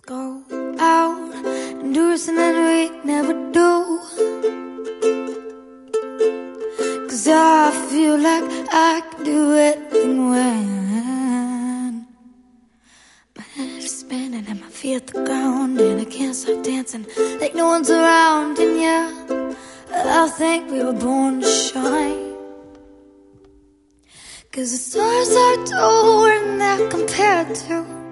Go out and do something we never do, 'cause I feel like I can do anything when my head is spinning and my feet hit the ground, and I can't stop dancing like no one's around. And yeah, I think we were born to shine, 'cause the stars are too, and they're compared to